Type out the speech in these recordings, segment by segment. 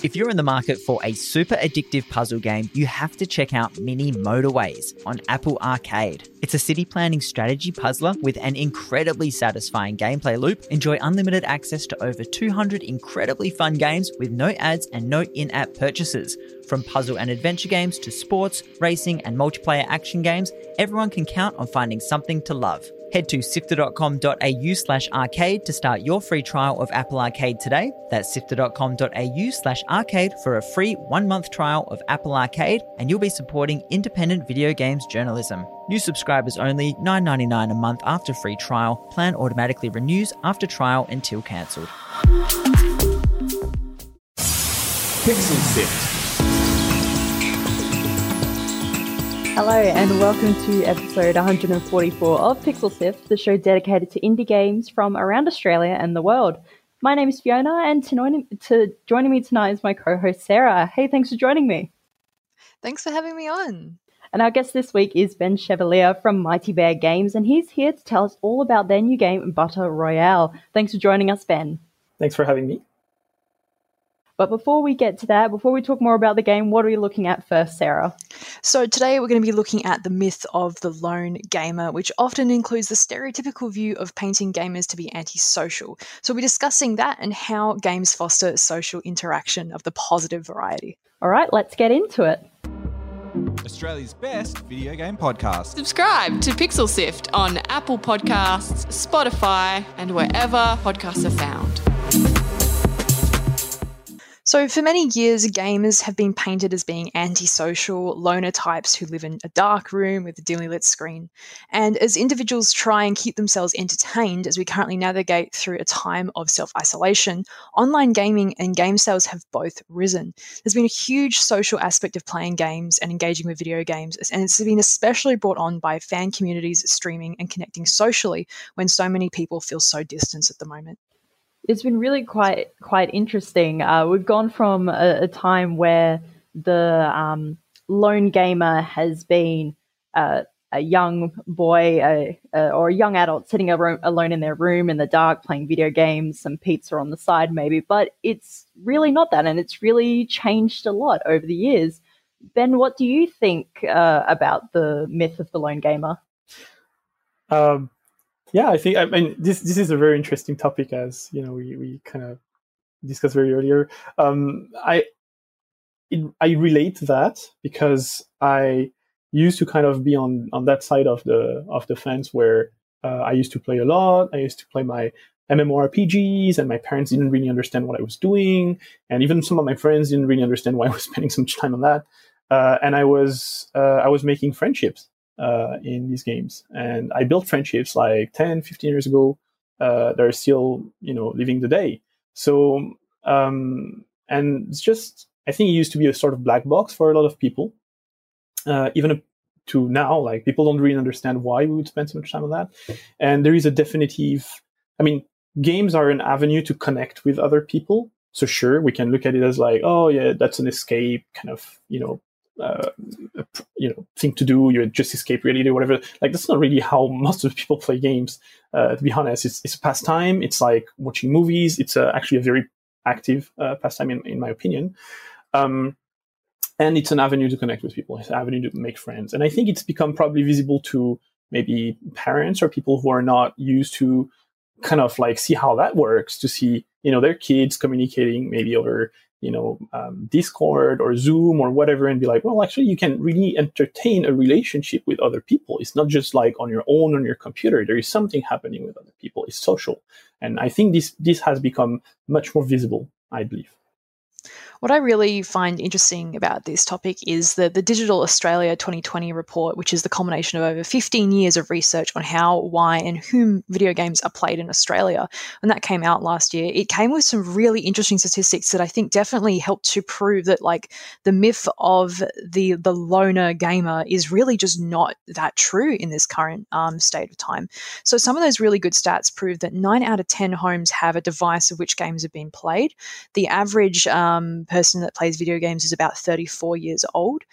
If you're in the market for a super addictive puzzle game, you have to check out Mini Motorways on Apple Arcade. It's a city planning strategy puzzler with an incredibly satisfying gameplay loop. Enjoy unlimited access to over 200 incredibly fun games with no ads and no in-app purchases. From puzzle and adventure games to sports, racing and multiplayer action games, everyone can count on finding something to love. Head to sifter.com.au/arcade to start your free trial of Apple Arcade today. That's sifter.com.au/arcade for a free 1-month trial of Apple Arcade, and you'll be supporting independent video games journalism. New subscribers only, $9.99 a month after free trial. Plan automatically renews after trial until cancelled. Pixel Sift. Hello and welcome to episode 144 of Pixel Sift, the show dedicated to indie games from around Australia and the world. My name is Fiona, and joining me tonight is my co-host Sarah. Hey, thanks for joining me. Thanks for having me on. And our guest this week is Ben Chevalier from Mighty Bear Games, and he's here to tell us all about their new game, Butter Royale. Thanks for joining us, Ben. Thanks for having me. But before we get to that, before we talk more about the game, what are we looking at first, Sarah? So today we're going to be looking at the myth of the lone gamer, which often includes the stereotypical view of painting gamers to be antisocial. So we'll be discussing that and how games foster social interaction of the positive variety. All right, let's get into it. Australia's best video game podcast. Subscribe to Pixel Sift on Apple Podcasts, Spotify, and wherever podcasts are found. So for many years, gamers have been painted as being antisocial, loner types who live in a dark room with a dimly lit screen. And as individuals try and keep themselves entertained as we currently navigate through a time of self-isolation, online gaming and game sales have both risen. There's been a huge social aspect of playing games and engaging with video games, and it's been especially brought on by fan communities streaming and connecting socially when so many people feel so distant at the moment. It's been really quite interesting. We've gone from a time where the lone gamer has been a young boy or a young adult sitting alone in their room in the dark playing video games, some pizza on the side maybe, but it's really not that, and it's really changed a lot over the years. Ben, what do you think about the myth of the lone gamer? Yeah, I mean this is a very interesting topic, as you know we kind of discussed very earlier. I relate to that because I used to kind of be on that side of the fence where I used to play a lot. I used to play my MMORPGs, and my parents didn't really understand what I was doing, and even some of my friends didn't really understand why I was spending so much time on that. And I was making friendships in these games, and I built friendships like 10, 15 years ago. They're still, living today. So, and it's just, I think it used to be a sort of black box for a lot of people. Even up to now, like people don't really understand why we would spend so much time on that. And there is a definitive, games are an avenue to connect with other people. So sure, we can look at it as like, oh yeah, that's an escape kind of, thing to do. You just escape reality or whatever. Like that's not really how most of the people play games. To be honest, it's a pastime. It's like watching movies. It's actually a very active pastime in my opinion. And it's an avenue to connect with people. It's an avenue to make friends. And I think it's become probably visible to maybe parents or people who are not used to kind of like see how that works, to see, their kids communicating maybe over Discord or Zoom or whatever, and be like, well, actually, you can really entertain a relationship with other people. It's not just like on your own on your computer. There is something happening with other people. It's social, and I think this has become much more visible, I believe. What I really find interesting about this topic is the Digital Australia 2020 report, which is the culmination of over 15 years of research on how, why, and whom video games are played in Australia. When that came out last year, it came with some really interesting statistics that I think definitely helped to prove that like the myth of the loner gamer is really just not that true in this current state of time. So some of those really good stats prove that 9 out of 10 homes have a device of which games have been played. The average person that plays video games is about 34 years old.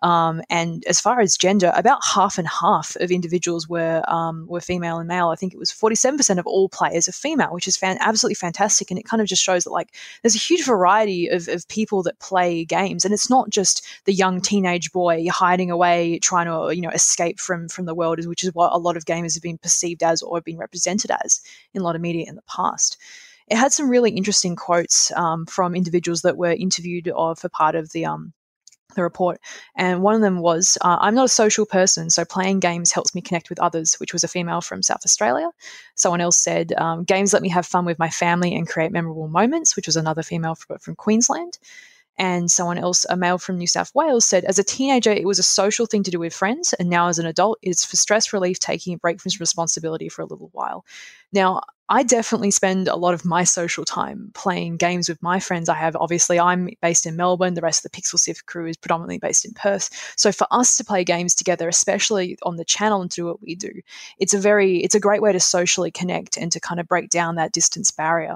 And as far as gender, about half and half of individuals were female and male. I think it was 47% of all players are female, which is absolutely fantastic. And it kind of just shows that like there's a huge variety of people that play games, and it's not just the young teenage boy hiding away trying to escape from the world, which is what a lot of gamers have been perceived as or been represented as in a lot of media in the past. It had some really interesting quotes from individuals that were interviewed for part of the report. And one of them was, I'm not a social person, so playing games helps me connect with others, which was a female from South Australia. Someone else said, games let me have fun with my family and create memorable moments, which was another female from Queensland. And someone else, a male from New South Wales, said, as a teenager, it was a social thing to do with friends. And now as an adult, it's for stress relief, taking a break from responsibility for a little while. Now, I definitely spend a lot of my social time playing games with my friends. I'm based in Melbourne. The rest of the Pixel Sift crew is predominantly based in Perth. So for us to play games together, especially on the channel and do what we do, it's a great way to socially connect and to kind of break down that distance barrier.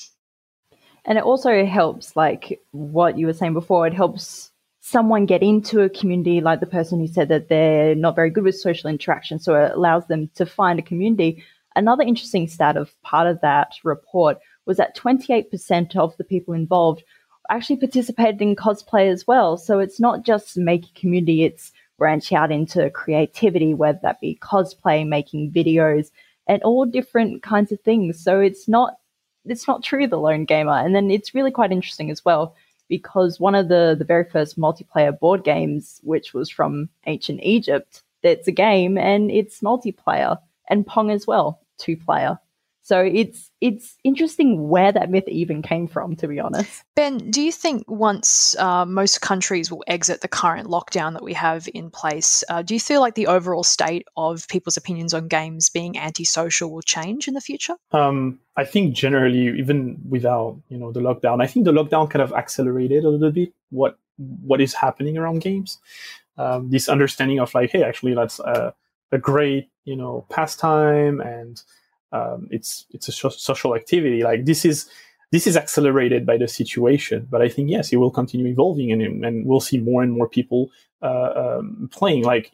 And it also helps, like what you were saying before, it helps someone get into a community, like the person who said that they're not very good with social interaction. So it allows them to find a community. Another interesting stat of part of that report was that 28% of the people involved actually participated in cosplay as well. So it's not just make a community, it's branch out into creativity, whether that be cosplay, making videos, and all different kinds of things. So it's not true, the lone gamer. And then it's really quite interesting as well, because one of the very first multiplayer board games, which was from ancient Egypt, it's a game and it's multiplayer, and Pong as well, 2-player. So it's interesting where that myth even came from, to be honest. Ben, do you think once most countries will exit the current lockdown that we have in place, do you feel like the overall state of people's opinions on games being antisocial will change in the future? I think generally, even without the lockdown, I think the lockdown kind of accelerated a little bit what is happening around games. This understanding of like, hey, actually, that's a great pastime, and it's a social activity. Like this is accelerated by the situation, but I think yes, it will continue evolving, and we'll see more and more people playing. Like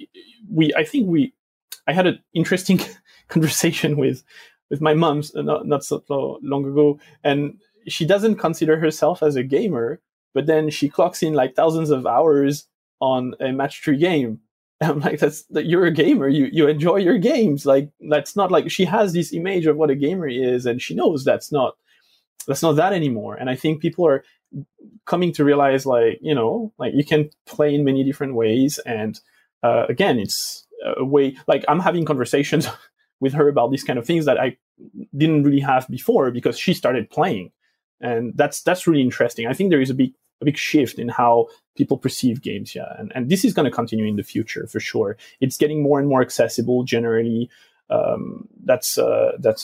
I had an interesting conversation with my mom not so long ago, and she doesn't consider herself as a gamer, but then she clocks in like thousands of hours on a match 3 game. I'm like, you're a gamer. You enjoy your games. Like, that's not like, she has this image of what a gamer is, and she knows that's not that anymore. And I think people are coming to realize, like you can play in many different ways. And again, it's a way, like I'm having conversations with her about these kind of things that I didn't really have before because she started playing. And that's really interesting. I think there is a big shift in how people perceive games, and this is going to continue in the future for sure. It's getting more and more accessible generally. I think it's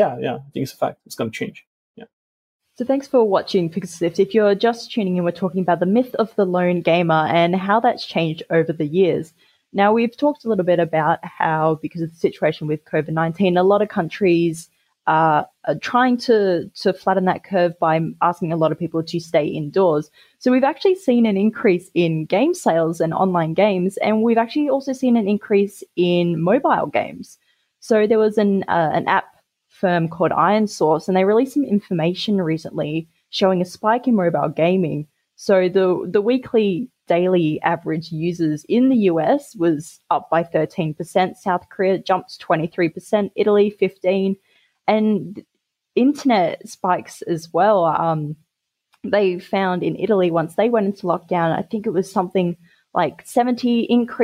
a fact. It's going to change. Yeah. So thanks for watching Pixel Sift. If you're just tuning in, we're talking about the myth of the lone gamer and how that's changed over the years. Now, we've talked a little bit about how, because of the situation with COVID-19, a lot of countries are trying to flatten that curve by asking a lot of people to stay indoors. So we've actually seen an increase in game sales and online games, and we've actually also seen an increase in mobile games. So there was an app firm called IronSource, and they released some information recently showing a spike in mobile gaming. So the weekly daily average users in the US was up by 13%, South Korea jumped 23%, Italy 15%, and internet spikes as well. They found in Italy, once they went into lockdown, I think it was something like 70%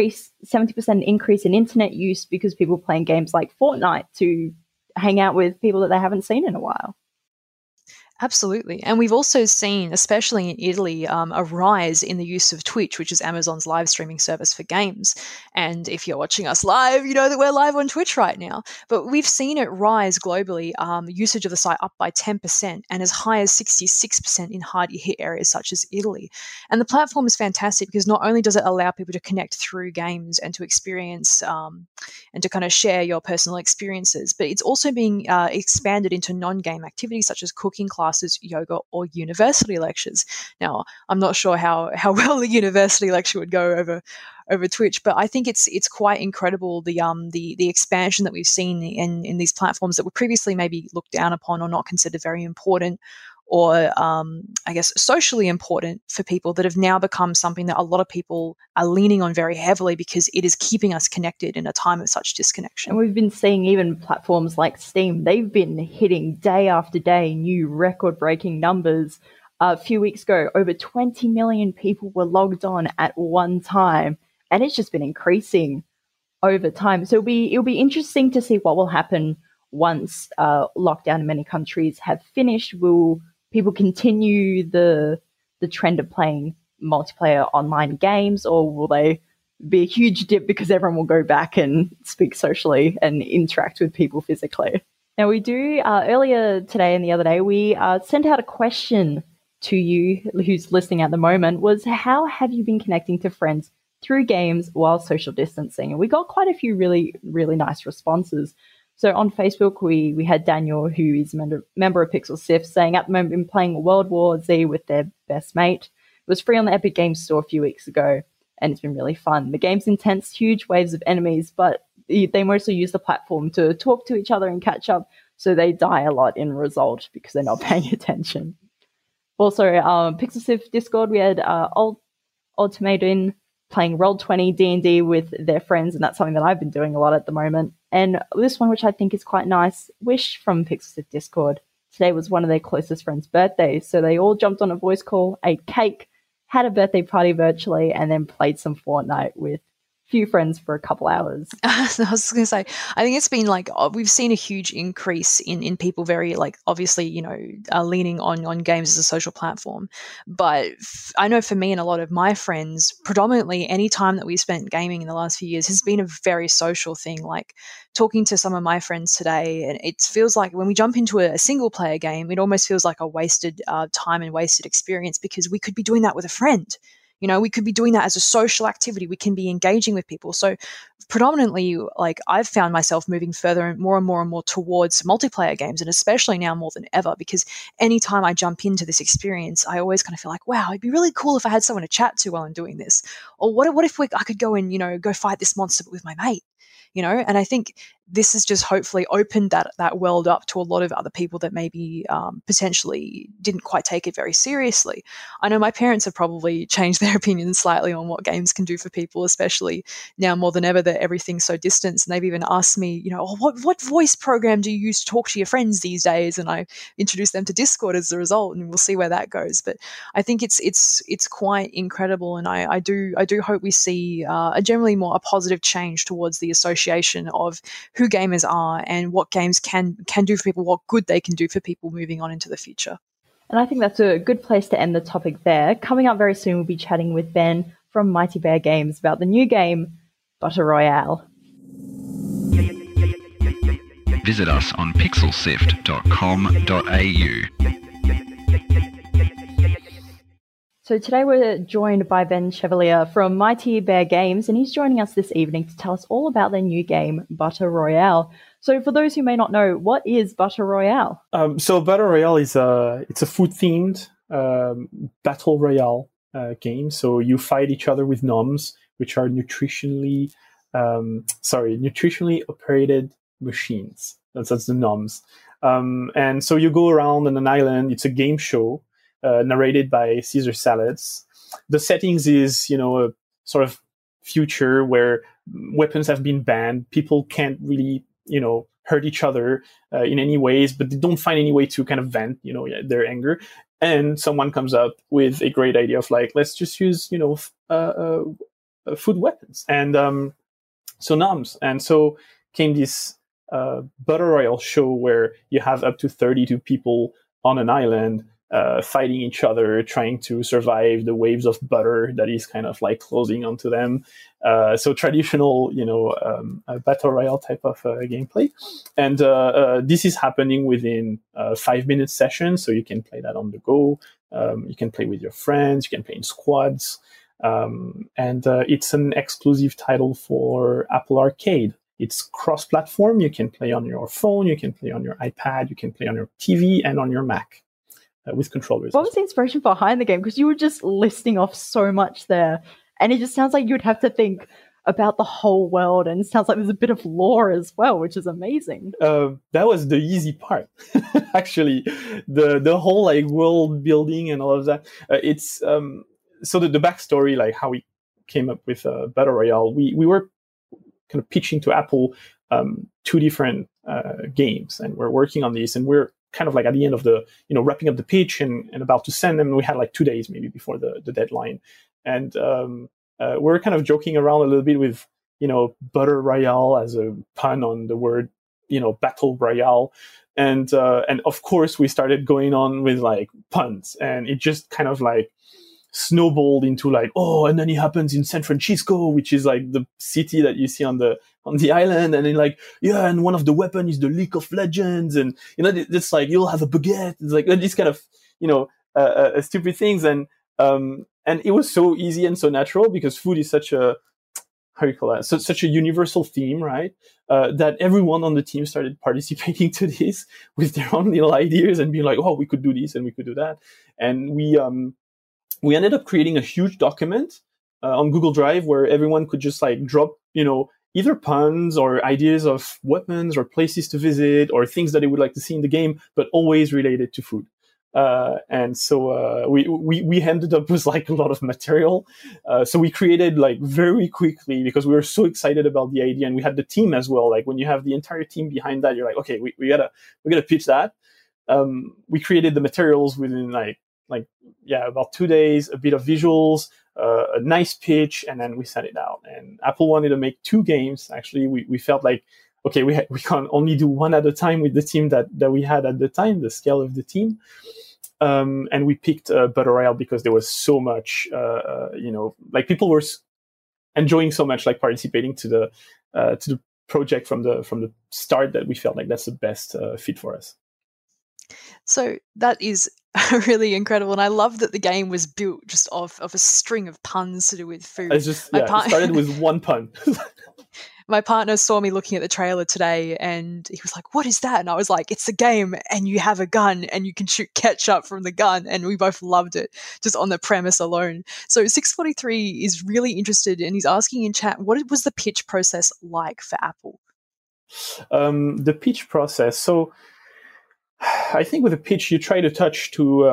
increase in internet use because people playing games like Fortnite to hang out with people that they haven't seen in a while. Absolutely. And we've also seen, especially in Italy, a rise in the use of Twitch, which is Amazon's live streaming service for games. And if you're watching us live, you know that we're live on Twitch right now. But we've seen it rise globally, usage of the site up by 10% and as high as 66% in hard-hit areas such as Italy. And the platform is fantastic because not only does it allow people to connect through games and to experience and to kind of share your personal experiences, but it's also being expanded into non-game activities such as cooking classes, classes, yoga, or university lectures. Now, I'm not sure how well the university lecture would go over Twitch, but I think it's quite incredible the expansion that we've seen in these platforms that were previously maybe looked down upon or not considered very important, or I guess socially important for people, that have now become something that a lot of people are leaning on very heavily because it is keeping us connected in a time of such disconnection. And we've been seeing even platforms like Steam, they've been hitting day after day new record-breaking numbers. A few weeks ago, over 20 million people were logged on at one time, and it's just been increasing over time. So it'll be interesting to see what will happen once lockdown in many countries have finished. Will people continue the trend of playing multiplayer online games, or will they be a huge dip because everyone will go back and speak socially and interact with people physically? Now, we do, earlier today and the other day, we sent out a question to you who's listening at the moment, was how have you been connecting to friends through games while social distancing? And we got quite a few really, really nice responses. So on Facebook, we had Daniel, who is a member of Pixel Sift, saying at the moment been playing World War Z with their best mate. It was free on the Epic Games Store a few weeks ago, and it's been really fun. The game's intense, huge waves of enemies, but they mostly use the platform to talk to each other and catch up, so they die a lot in result because they're not paying attention. Also, Pixel Sift Discord, we had Ultimatum playing Roll20 D&D with their friends, and that's something that I've been doing a lot at the moment. And this one, which I think is quite nice, Wish from Pixel Sift Discord. Today was one of their closest friends' birthdays, so they all jumped on a voice call, ate cake, had a birthday party virtually, and then played some Fortnite with few friends for a couple hours. I was going to say, I think it's been like, we've seen a huge increase in people very, like, obviously, leaning on games as a social platform. But I know for me and a lot of my friends, predominantly any time that we spent gaming in the last few years has been a very social thing. Like talking to some of my friends today, and it feels like when we jump into a single player game, it almost feels like a wasted time and wasted experience, because we could be doing that with a friend. We could be doing that as a social activity. We can be engaging with people. So predominantly, like, I've found myself moving further and more towards multiplayer games, and especially now more than ever, because anytime I jump into this experience, I always kind of feel like, wow, it'd be really cool if I had someone to chat to while I'm doing this. Or what if I could go and, go fight this monster with my mate? And I think this has just hopefully opened that world up to a lot of other people that maybe potentially didn't quite take it very seriously. I know my parents have probably changed their opinions slightly on what games can do for people, especially now more than ever that everything's so distant. And they've even asked me, what voice program do you use to talk to your friends these days? And I introduced them to Discord as a result, and we'll see where that goes. But I think it's quite incredible, and I do hope we see a generally more a positive change towards the association of who gamers are and what games can do for people, what good they can do for people moving on into the future. And I think that's a good place to end the topic there. Coming up very soon, we'll be chatting with Ben from Mighty Bear Games about the new game, Butter Royale. Visit us on pixelsift.com.au. So today we're joined by Ben Chevalier from Mighty Bear Games, and he's joining us this evening to tell us all about their new game, Butter Royale. So for those who may not know, what is Butter Royale? So Butter Royale is it's a food-themed battle royale game. So you fight each other with noms, which are nutritionally operated machines. That's the noms. And so you go around on an island. It's a game show. Narrated by Caesar Salads. The settings is, a sort of future where weapons have been banned. People can't really, hurt each other in any ways, but they don't find any way to kind of vent, their anger. And someone comes up with a great idea of like, let's just use, food weapons and so noms. And so came this Butter Royale show where you have up to 32 people on an island. Fighting each other, trying to survive the waves of butter that is kind of like closing onto them. So traditional, battle royale type of gameplay. And this is happening within 5-minute sessions, so you can play that on the go. You can play with your friends. You can play in squads. And it's an exclusive title for Apple Arcade. It's cross-platform. You can play on your phone. You can play on your iPad. You can play on your TV and on your Mac. with controllers. What was the inspiration behind the game? Because you were just listing off so much there, and it just sounds like you'd have to think about the whole world, and it sounds like there's a bit of lore as well, which is amazing. That was the easy part, actually. The whole like world building and all of that. It's so the backstory, like how we came up with Battle Royale. We were kind of pitching to Apple 2 different games, and we're working on these, and we're kind of like at the end of the wrapping up the pitch and about to send them. We had like 2 days maybe before the deadline, and we're kind of joking around a little bit with Battle Royale as a pun on the word Battle Royale, and of course we started going on with like puns, and it just kind of like snowballed into like, oh, and then it happens in San Francisco, which is like the city that you see on the island, and then like, yeah, and one of the weapons is the League of Legends, and it's like you'll have a baguette. It's like these kind of stupid things, and it was so easy and so natural because food is such a, how you call that, such a universal theme, right? That everyone on the team started participating to this with their own little ideas and being like, oh, we could do this and we could do that, and we ended up creating a huge document on Google Drive where everyone could just like drop, either puns or ideas of weapons or places to visit or things that they would like to see in the game, but always related to food. And so we ended up with like a lot of material. So we created like very quickly because we were so excited about the idea, and we had the team as well. Like when you have the entire team behind that, you're like, okay, we gotta pitch that. We created the materials within about 2 days, a bit of visuals, a nice pitch, and then we sent it out. And Apple wanted to make 2 games. Actually, we felt like, okay, we can't only do one at a time with the team that we had at the time, the scale of the team. And we picked Battle Royale because there was so much, like people were enjoying so much, like participating to the project from the start, that we felt like that's the best fit for us. So that is really incredible, and I love that the game was built just of a string of puns to do with food. It started with one pun. My partner saw me looking at the trailer today, and he was like, "What is that?" And I was like, "It's a game, and you have a gun, and you can shoot ketchup from the gun." And we both loved it just on the premise alone. So 643 is really interested, and he's asking in chat, what was the pitch process like for Apple? The pitch process. So I think with a pitch, you try to touch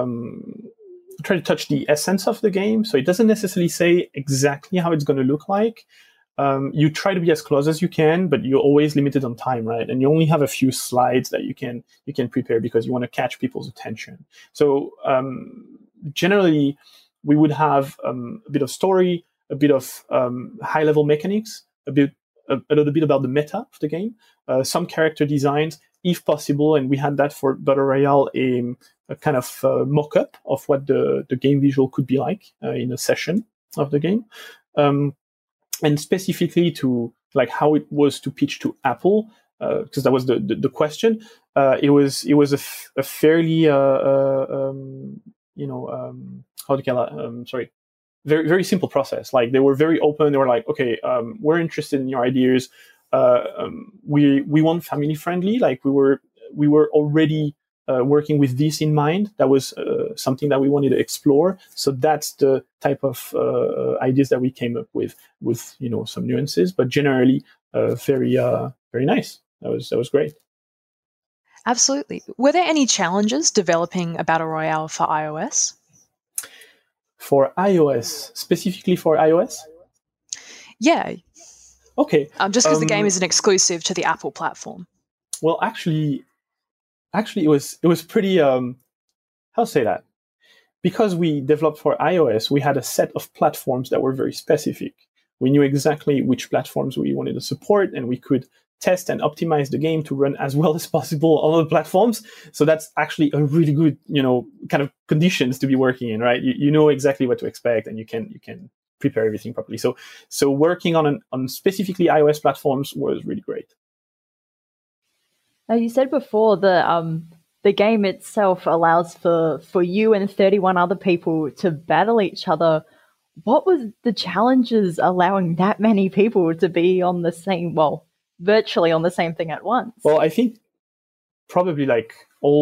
the essence of the game. So it doesn't necessarily say exactly how it's going to look like. You try to be as close as you can, but you're always limited on time, right? And you only have a few slides that you can prepare because you want to catch people's attention. So generally, we would have a bit of story, a bit of high-level mechanics, a little bit about the meta of the game, some character designs, if possible, and we had that for Battle Royale, a kind of mock-up of what the game visual could be like in a session of the game. And specifically to like how it was to pitch to Apple, because that was the question. It was a fairly very very simple process. Like they were very open. They were like, okay, we're interested in your ideas. We want family friendly. Like we were already working with this in mind. That was something that we wanted to explore. So that's the type of ideas that we came up with some nuances, but generally very very nice. That was great. Absolutely. Were there any challenges developing a Battle Royale for iOS? For iOS, specifically for iOS? Yeah. Okay. Just because the game is an exclusive to the Apple platform. Well, actually, it was pretty. How to say that? Because we developed for iOS, we had a set of platforms that were very specific. We knew exactly which platforms we wanted to support, and we could test and optimize the game to run as well as possible on other platforms. So that's actually a really good, kind of conditions to be working in, right? You know exactly what to expect, and you can prepare everything properly. So working on specifically iOS platforms was really great. Now, you said before the game itself allows for you and 31 other people to battle each other. What was the challenges allowing that many people to be on the same, virtually on the same thing at once? Well, I think probably like all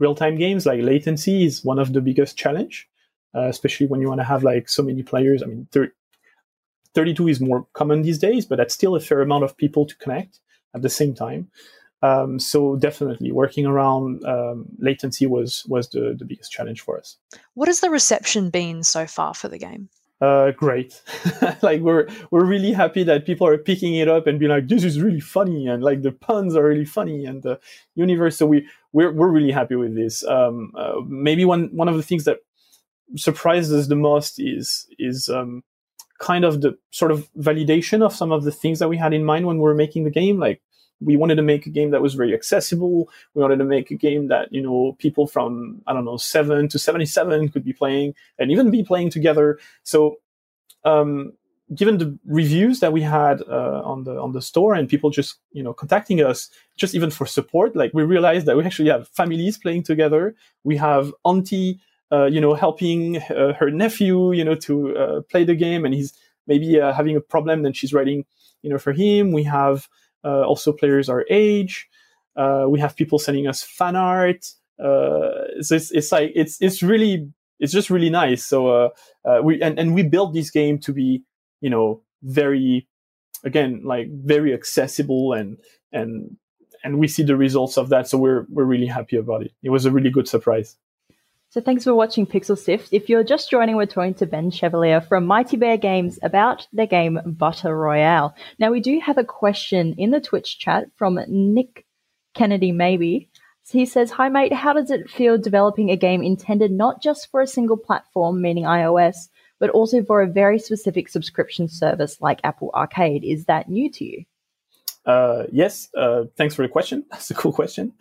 real-time games, like latency is one of the biggest challenge, especially when you want to have like so many players. I mean, 32 is more common these days, but that's still a fair amount of people to connect at the same time. So definitely working around latency was the biggest challenge for us. What has the reception been so far for the game? Great. Like we're really happy that people are picking it up and being like, this is really funny, and like the puns are really funny, and the universe. So we're really happy with this. Maybe one of the things that surprises us the most is kind of the sort of validation of some of the things that we had in mind when we were making the game. Like, we wanted to make a game that was very accessible. We wanted to make a game that, people from, 7 to 77 could be playing and even be playing together. So, given the reviews that we had on the store and people just, contacting us, just even for support, like we realized that we actually have families playing together. We have auntie, helping her nephew, to play the game, and he's maybe having a problem, then she's writing, for him. We have also players our age. We have people sending us fan art. So it's just really nice. So we built this game to be, very, again, like very accessible, and we see the results of that. So we're really happy about it. It was a really good surprise. So thanks for watching Pixel Sift. If you're just joining, we're talking to Ben Chevalier from Mighty Bear Games about their game Butter Royale. Now, we do have a question in the Twitch chat from Nick Kennedy, maybe. He says, hi, mate, how does it feel developing a game intended not just for a single platform, meaning iOS, but also for a very specific subscription service like Apple Arcade? Is that new to you? Yes. Thanks for the question. That's a cool question.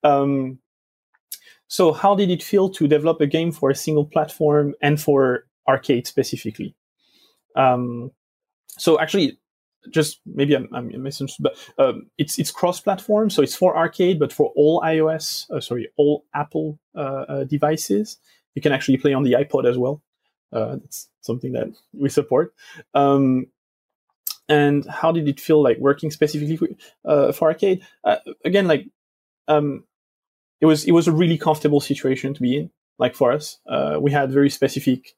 So how did it feel to develop a game for a single platform and for arcade specifically? So actually, just maybe I'm misunderstood, but it's cross-platform, so it's for arcade, but for all all Apple devices. You can actually play on the iPod as well. It's something that we support. And how did it feel like working specifically for arcade? Again, like. It was a really comfortable situation to be in. Like for us, we had very specific,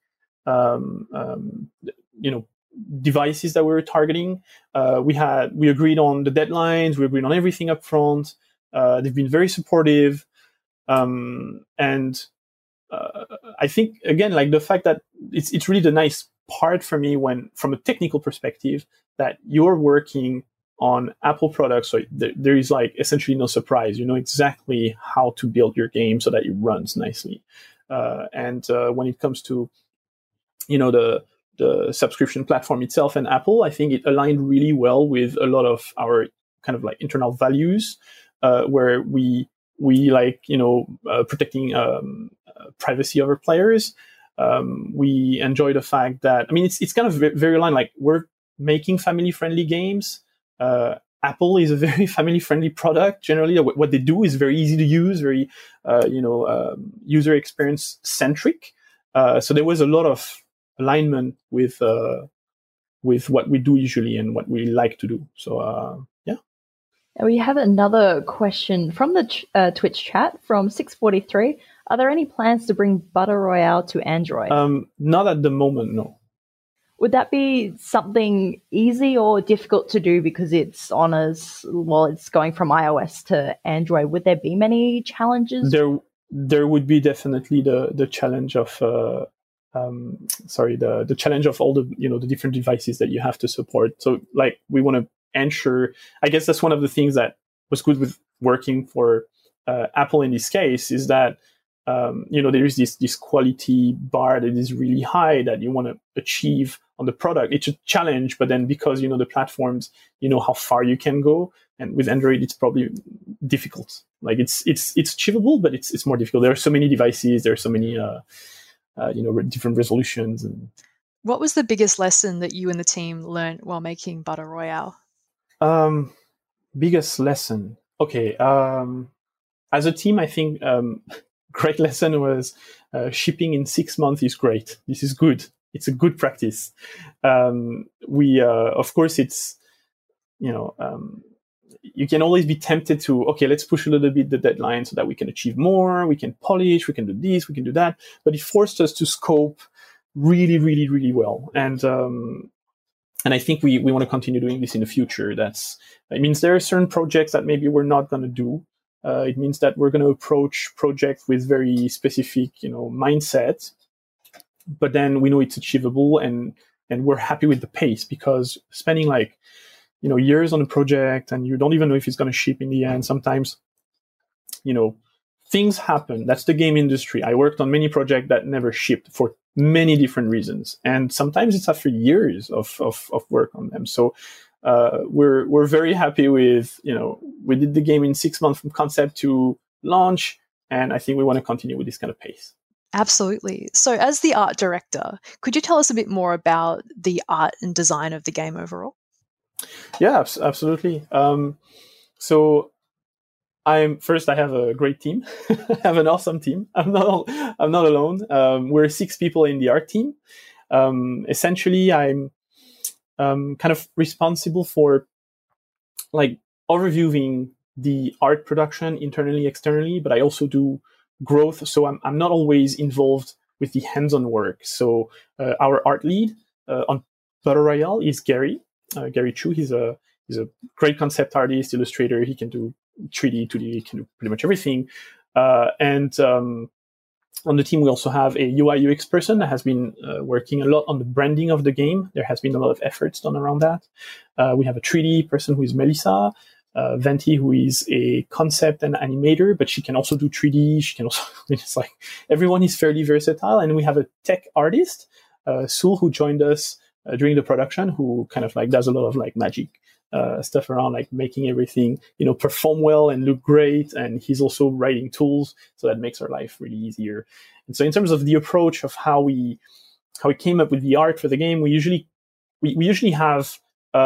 devices that we were targeting. We agreed on the deadlines. We agreed on everything up front. They've been very supportive, and I think again, like the fact that it's really the nice part for me when, from a technical perspective, that you're working on Apple products, so there is like essentially no surprise. You know exactly how to build your game so that it runs nicely. And when it comes to, the subscription platform itself and Apple, I think it aligned really well with a lot of our kind of like internal values, where we like, protecting privacy of our players. We enjoy the fact that, it's kind of very aligned. Like, we're making family-friendly games. Apple is a very family-friendly product. Generally, what they do is very easy to use, very, user experience centric. So there was a lot of alignment with what we do usually and what we like to do. So, yeah. We have another question from the Twitch chat from 643. Are there any plans to bring Butter Royale to Android? Not at the moment, no. Would that be something easy or difficult to do because it's it's going from iOS to Android? Would there be many challenges? There would be definitely the challenge of the challenge of all the the different devices that you have to support. So like we want to ensure. I guess that's one of the things that was good with working for Apple in this case is that there is this quality bar that is really high that you want to achieve on the product. It's a challenge, but then because the platforms, how far you can go, and with Android it's probably difficult. Like it's achievable, but it's more difficult. There are so many devices, there are so many different resolutions. And what was the biggest lesson that you and the team learned while making Butter Royale? Biggest lesson. Okay. As a team, I think great lesson was shipping in 6 months is great. This is good. It's a good practice. Of course, it's you can always be tempted to, okay, let's push a little bit the deadline so that we can achieve more, we can polish, we can do this, we can do that. But it forced us to scope really, really, really well. And I think we want to continue doing this in the future. It means there are certain projects that maybe we're not going to do. It means that we're going to approach projects with very specific, mindset, but then we know it's achievable, and we're happy with the pace, because spending years on a project and you don't even know if it's going to ship in the end. Sometimes, things happen. That's the game industry. I worked on many projects that never shipped for many different reasons. And sometimes it's after years of work on them. So we're very happy with, we did the game in 6 months from concept to launch. And I think we want to continue with this kind of pace. Absolutely. So as the art director, could you tell us a bit more about the art and design of the game overall? Yeah, absolutely. So I have a great team. I have an awesome team. I'm not alone. We're 6 people in the art team. Essentially, I'm kind of responsible for overviewing the art production internally, externally, but I also do growth. So I'm not always involved with the hands-on work. So our art lead on Battle Royale is Gary Chu. He's a great concept artist, illustrator. He can do 3D, 2D, he can do pretty much everything. And on the team, we also have a UI UX person that has been working a lot on the branding of the game. There has been a lot of efforts done around that. We have a 3D person who is Melissa, Venti, who is a concept and animator, but she can also do 3D. She can also, it's like everyone is fairly versatile. And we have a tech artist, Sul, who joined us during the production, who kind of does a lot of magic stuff around making everything perform well and look great. And he's also writing tools, so that makes our life really easier. And so in terms of the approach of how we came up with the art for the game, we usually have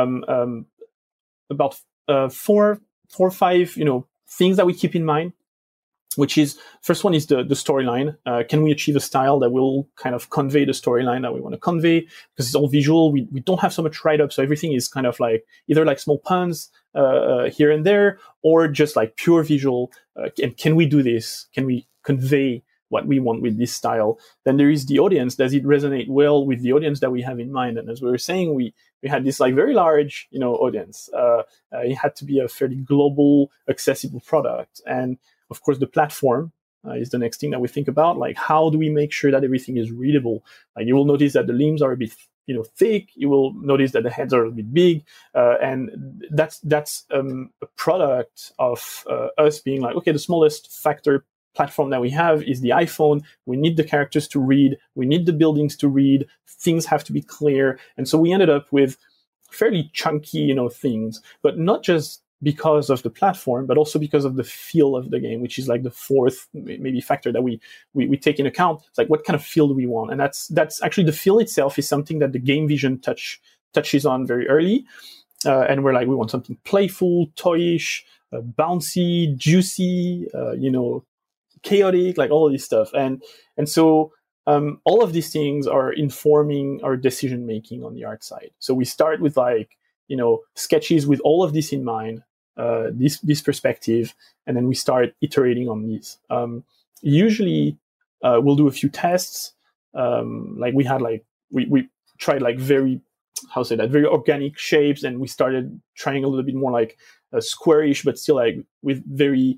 about 4 or 5 things that we keep in mind. Which is, first one is the storyline. Can we achieve a style that will kind of convey the storyline that we want to convey? Because it's all visual. We don't have so much write-up, so everything is kind of either small puns here and there, or just pure visual. And can we do this? Can we convey what we want with this style? Then there is the audience. Does it resonate well with the audience that we have in mind? And as we were saying, we had this very large audience. It had to be a fairly global, accessible product. And of course, the platform is the next thing that we think about. How do we make sure that everything is readable? You will notice that the limbs are a bit, thick. You will notice that the heads are a bit big, and that's a product of us being okay, the smallest factor platform that we have is the iPhone. We need the characters to read. We need the buildings to read. Things have to be clear, and so we ended up with fairly chunky, things, but not just because of the platform, but also because of the feel of the game, which is the fourth maybe factor that we take in account. It's what kind of feel do we want? And that's actually, the feel itself is something that the game vision touches on very early. And we're we want something playful, toyish, bouncy, juicy, chaotic, all of this stuff. And so all of these things are informing our decision making on the art side. So we start with sketches with all of this in mind, this perspective, and then we start iterating on these. Usually, we'll do a few tests. We had we tried very, very organic shapes, and we started trying a little bit more squarish, but still with very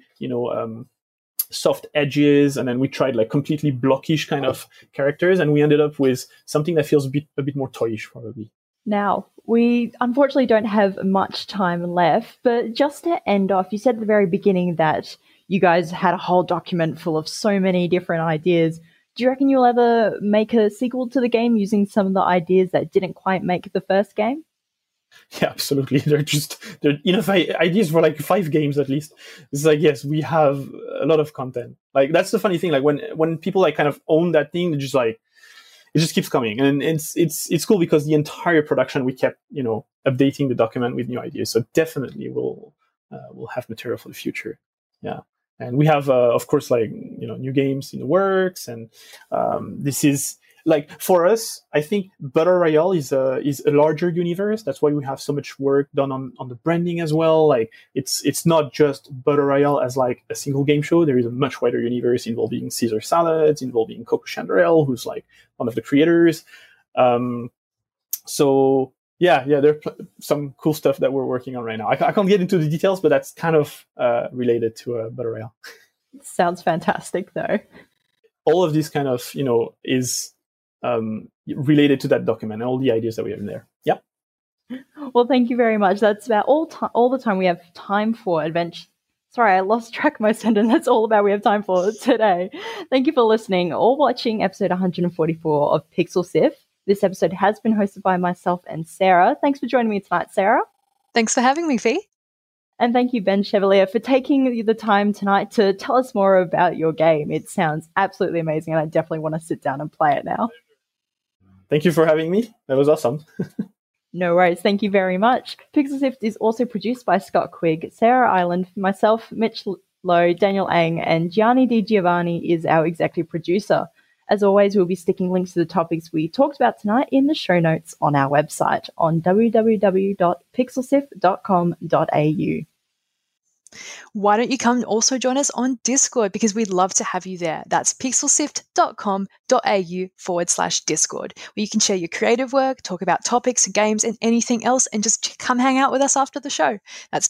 soft edges, and then we tried completely blockish kind of characters, and we ended up with something that feels a bit more toyish, probably. Now, we unfortunately don't have much time left, but just to end off, you said at the very beginning that you guys had a whole document full of so many different ideas. Do you reckon you'll ever make a sequel to the game using some of the ideas that didn't quite make the first game? Yeah, absolutely. They're enough ideas for 5 games at least. It's yes, we have a lot of content. That's the funny thing. When people kind of own that thing, they're just it just keeps coming, and it's cool because the entire production we kept updating the document with new ideas. So definitely we'll have material for the future. Yeah, and we have of course new games in the works, and this is like for us, I think Battle Royale is a larger universe. That's why we have so much work done on the branding as well. Like it's not just Battle Royale as like a single game show. There is a much wider universe involving Caesar Salads, involving Coco Chanderelle, who's like one of the creators. So yeah, there's some cool stuff that we're working on right now. I can't get into the details, but that's kind of related to Battle Royale. Sounds fantastic, though. All of this kind of, is related to that document and all the ideas that we have in there. Yeah. Well, thank you very much. That's about all the time we have time for adventure. Sorry, I lost track of my sentence. That's all about we have time for today. Thank you for listening or watching episode 144 of Pixel Sift. This episode has been hosted by myself and Sarah. Thanks for joining me tonight, Sarah. Thanks for having me, Fee. And thank you, Ben Chevalier, for taking the time tonight to tell us more about your game. It sounds absolutely amazing, and I definitely want to sit down and play it now. Thank you for having me. That was awesome. No worries. Thank you very much. Pixel Sift is also produced by Scott Quigg, Sarah Ireland, myself, Mitch Lowe, Daniel Ang, and Gianni Di Giovanni is our executive producer. As always, we'll be sticking links to the topics we talked about tonight in the show notes on our website on www.pixelsift.com.au. Why don't you come also join us on Discord, because we'd love to have you there. That's pixelsift.com.au/Discord, where you can share your creative work, talk about topics, games, and anything else, and just come hang out with us after the show. That's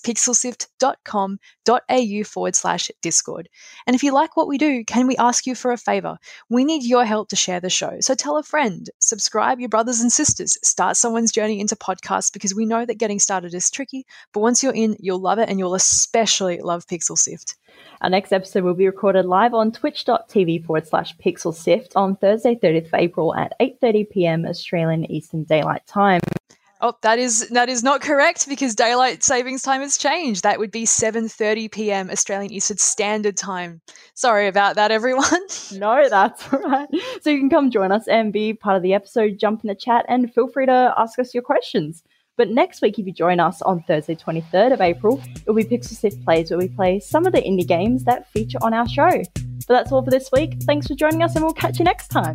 pixelsift.com.au/Discord. And if you like what we do, can we ask you for a favor? We need your help to share the show. So tell a friend, subscribe your brothers and sisters, start someone's journey into podcasts, because we know that getting started is tricky, but once you're in, you'll love it, and you'll especially love Pixel Sift. Our next episode will be recorded live on twitch.tv/Pixel Sift on Thursday, 30th of April at 8:30 p.m. Australian Eastern Daylight Time. Oh, that is not correct, because daylight savings time has changed. That would be 7:30 p.m. Australian Eastern Standard Time. Sorry about that, everyone. No, that's all right. So you can come join us and be part of the episode, jump in the chat, and feel free to ask us your questions. But next week, if you join us on Thursday, 23rd of April, it'll be Pixel Sift Plays, where we play some of the indie games that feature on our show. But that's all for this week. Thanks for joining us, and we'll catch you next time.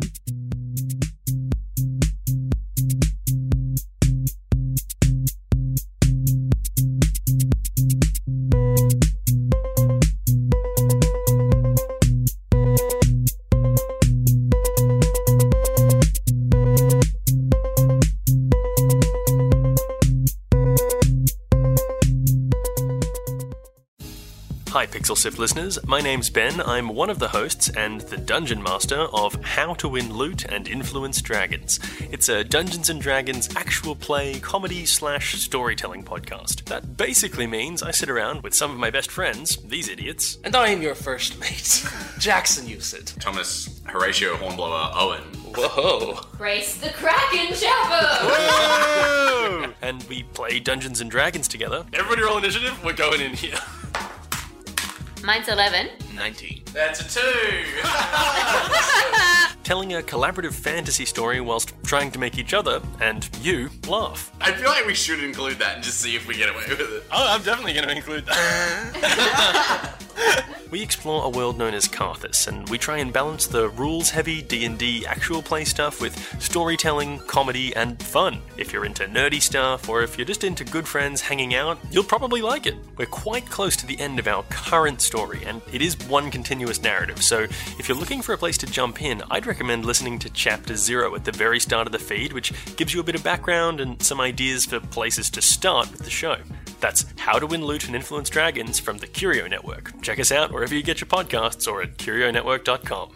Hi Pixel Sift listeners, my name's Ben. I'm one of the hosts and the Dungeon Master of How to Win Loot and Influence Dragons. It's a Dungeons & Dragons actual play comedy/storytelling podcast. That basically means I sit around with some of my best friends, these idiots. And I am your first mate, Jackson Usit. Thomas Horatio Hornblower Owen. Whoa. Grace the Kraken Shepherd! Whoa! And we play Dungeons & Dragons together. Everybody roll initiative, we're going in here. Mine's 11. 19. That's a 2! Telling a collaborative fantasy story whilst trying to make each other, and you, laugh. I feel like we should include that and just see if we get away with it. Oh, I'm definitely going to include that. We explore a world known as Karthus, and we try and balance the rules-heavy D&D actual play stuff with storytelling, comedy, and fun. If you're into nerdy stuff, or if you're just into good friends hanging out, you'll probably like it. We're quite close to the end of our current story, and it is one continuous narrative, so if you're looking for a place to jump in, I'd recommend listening to Chapter 0 at the very start of the feed, which gives you a bit of background and some ideas for places to start with the show. That's How to Win Loot and Influence Dragons from the Curio Network. Check us out wherever you get your podcasts or at curionetwork.com.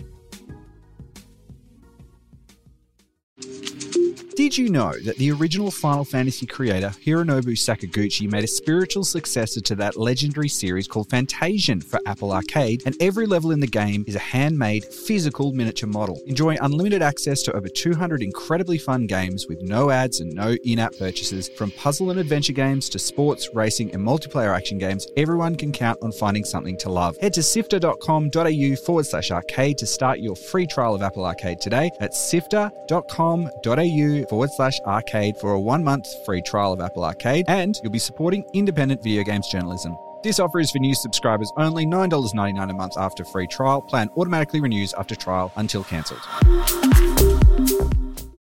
Did you know that the original Final Fantasy creator, Hironobu Sakaguchi, made a spiritual successor to that legendary series called Fantasian for Apple Arcade, and every level in the game is a handmade, physical miniature model. Enjoy unlimited access to over 200 incredibly fun games with no ads and no in-app purchases. From puzzle and adventure games to sports, racing, and multiplayer action games, everyone can count on finding something to love. Head to sifter.com.au/arcade to start your free trial of Apple Arcade today. That's sifter.com.au/arcade for a 1-month free trial of Apple Arcade, and you'll be supporting independent video games journalism. This offer is for new subscribers only, $9.99 a month after free trial. Plan automatically renews after trial until cancelled.